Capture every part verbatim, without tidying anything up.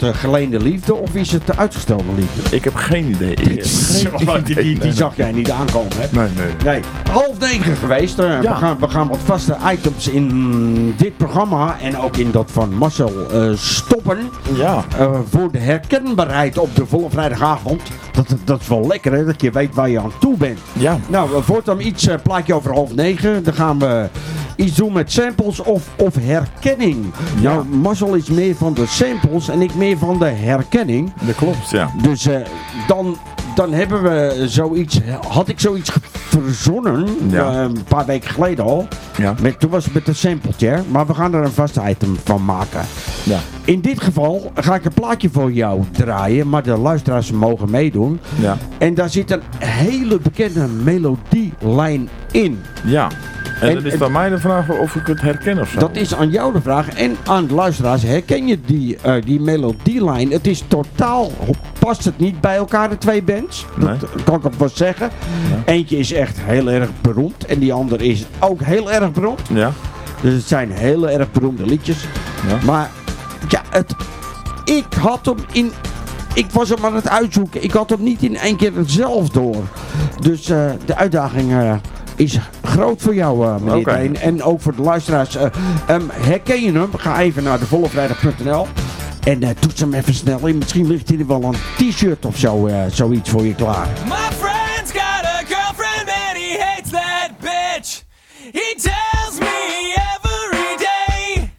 uh, geleende liefde of is het de uitgestelde liefde? Ik heb geen idee. Ik heb geen die die, die, idee. die Nee, zag jij niet aankomen, hè? nee, nee. Nee, half negen geweest. Uh, Ja. we, gaan, we gaan wat vaste items in dit programma en ook in dat van Marcel uh, stoppen. Ja. Uh, voor de herkenbaarheid op de volle vrijdagavond. Dat, dat, dat is wel lekker, hè? Dat je weet waar je aan toe bent. Ja. Nou, uh, voortaan iets uh, plaatje over half negen. Dan gaan we iets doen met samples of, of herkenning. Ja. Nou, Marcel is meer van de samples en ik meer van de herkenning. Dat klopt, ja. Dus uh, dan, dan hebben we zoiets, had ik zoiets verzonnen, Ja. uh, een paar weken geleden al. Ja. Met, toen was het met een sampletje, maar we gaan er een vast item van maken. Ja. In dit geval ga ik een plaatje voor jou draaien, maar de luisteraars mogen meedoen. Ja. En daar zit een hele bekende melodielijn in. Ja. En, En- dan is en- het aan mij de vraag of ik het herken of zo. Dat is aan jou de vraag en aan de luisteraars. Herken je die, uh, die melodielijn? Het is totaal, past het niet bij elkaar, de twee bands? Nee. Dat kan ik ook wel zeggen. Nee. Eentje is echt heel erg beroemd en die andere is ook heel erg beroemd. Ja. Dus het zijn hele erg beroemde liedjes. Ja. Maar ja, het, ik had hem in... Ik was hem aan het uitzoeken. Ik had hem niet in één keer zelf door. Dus uh, de uitdaging uh, is groot voor jou, uh, meneer Oké. Deen. En ook voor de luisteraars. Uh, um, herken je hem? Ga even naar de vollevrijdag punt n l. En uh, toets hem even snel in. Misschien ligt hier wel een t-shirt of zo, uh, zoiets voor je klaar. My friend's got a girlfriend and he hates that bitch. He tells me every day.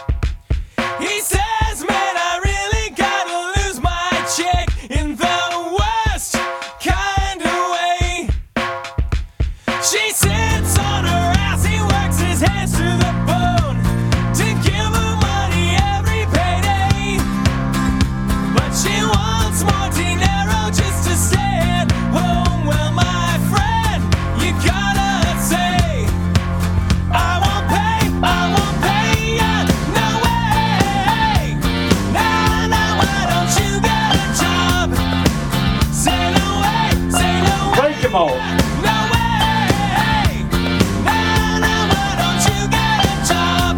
He says, man, I really gotta lose my chick in the worst kind of way. She sits on her ass, he works his hands to the bone to give her money every payday. But she wants more dinero just to stay at home. Well, my friend, you gotta say, I won't pay, I won't pay ya, no way. Nah, nah, why don't you get a job? Say no way, say no way. Breek hem al. No way! Nah, nah, why don't you get a job?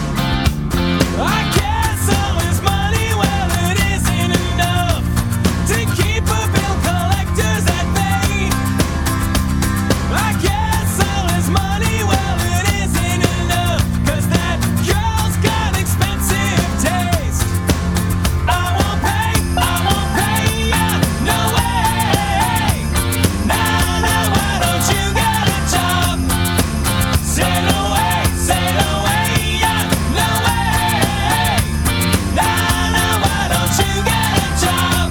I guess all his money, well, it isn't enough to keep a bill collectors at bay. I guess all his money, well, it isn't enough, 'cause that girl's got expensive taste. I won't pay, I won't pay ya, no way. Nah, nah, why don't you get a job? Say no way, say no way, yeah, no way. Nah, nah, why don't you get a job?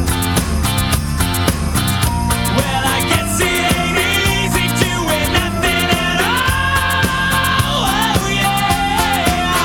Well, I guess it ain't easy doing nothing at all. Oh yeah.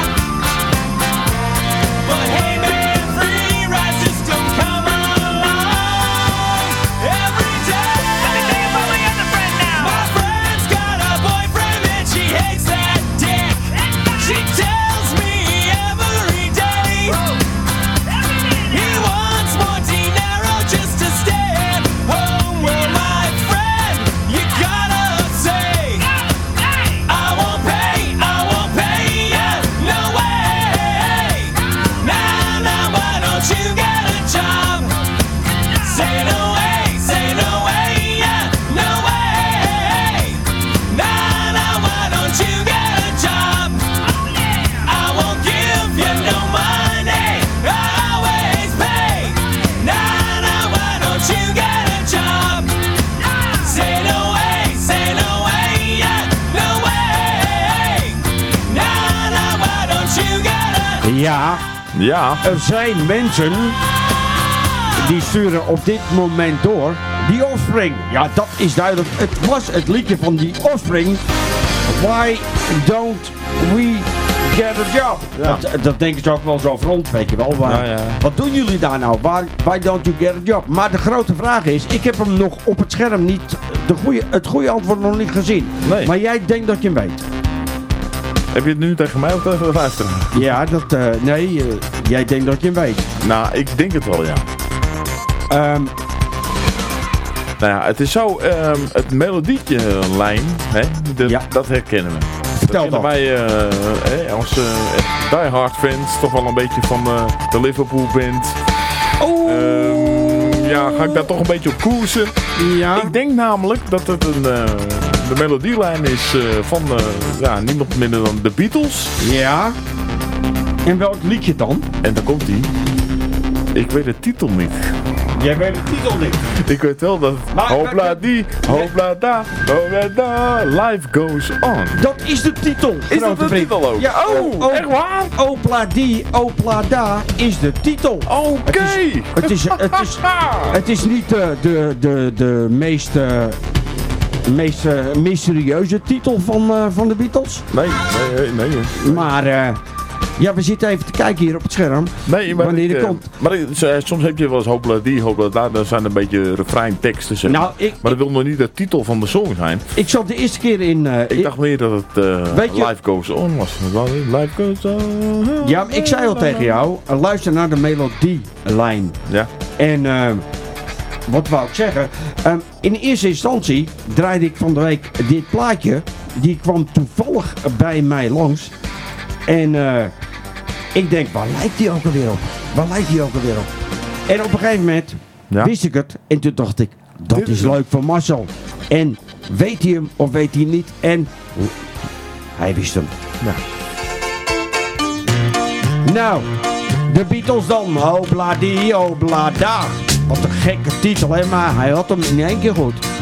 But hey man, free rides just don't come along every day. Let me tell you about my other friend now. My friend's got a boyfriend and she hates that dick. She tells me every day he wants more dinero just to stay at home. Well, my friend, you gotta say, I won't pay, I won't pay ya, no way. Nah, nah, why don't you get a job? Say no way, say no way, yeah, no way. Nah, nah, why don't you get a job? I won't give you no money, I always pay. Nah, nah, why don't you get a job? Say no way, say no way, yeah, no way. Nah, nah, why don't you get a Ja, Ja. er zijn mensen die sturen op dit moment door. Die Offspring. Ja, dat is duidelijk. Het was het liedje van die Offspring. Why don't we get a job? Ja. Dat, dat denken ze ook wel zo rond, weet je wel. Maar Ja, ja. wat doen jullie daar nou? Why, why don't you get a job? Maar de grote vraag is, ik heb hem nog op het scherm niet, de goeie, het goede antwoord nog niet gezien. Nee. Maar jij denkt dat je hem weet. Heb je het nu tegen mij of tegen de luisteraar? Ja, dat, eh, nee, eh, jij denkt dat je hem weet. Nou, ik denk het wel, ja. Ehm, Nou ja, het is zo, ehm, het melodietje eh, lijn, hè, de- Ja. dat herkennen we. Vertel dat dan. kennen wij eh, hè, als eh, die hard fans toch wel een beetje van eh, de Liverpool band. Oh. Ehm, ja, ga ik daar toch een beetje op koersen? Ja. Ik denk namelijk dat het een, uh, de melodielijn is uh, van uh, ja, niemand minder dan de Beatles. Ja. En welk liedje dan? En daar komt hij. Ik weet de titel niet. Jij weet de titel niet. Ik weet wel dat Maar- hopla die, hopla da, hopla da, life goes on. Dat is de titel. Is dat grote de vriend. titel ook? Ja, Oh, echt waar? Opla die, opla da is de titel. Oké. Het is, het is, het is niet de, de, de, de meest, uh, meest uh, mysterieuze titel van, uh, van de Beatles. Nee, nee, nee. nee. Maar uh, ja, we zitten even te kijken hier op het scherm. Nee, maar, wanneer ik, die uh, komt. maar ik, uh, soms heb je wel eens hopla die, hopla da, dat zijn een beetje refreinteksten. Zeg. Nou, ik, Maar dat wil nog niet de titel van de song zijn. ik zat de eerste keer in... Uh, Ik dacht meer dat het uh, Weet je- Life Goes On was. Life Goes On. ja, ik zei al tegen jou, uh, luister naar de melodielijn. Ja. En uh, wat wou ik zeggen? Um, in eerste instantie draaide ik van de week dit plaatje. Die kwam toevallig bij mij langs. En uh, ik denk, waar lijkt die ook alweer op? Waar lijkt die ook alweer op? En op een gegeven moment Ja. wist ik het. En toen dacht ik, dat Dit is is hem. leuk voor Marcel. En weet hij hem of weet hij niet? En hij wist hem. Ja. Nou, de Beatles dan. Hopla die, hopla da. Wat een gekke titel, hè? Maar hij had hem in één keer goed.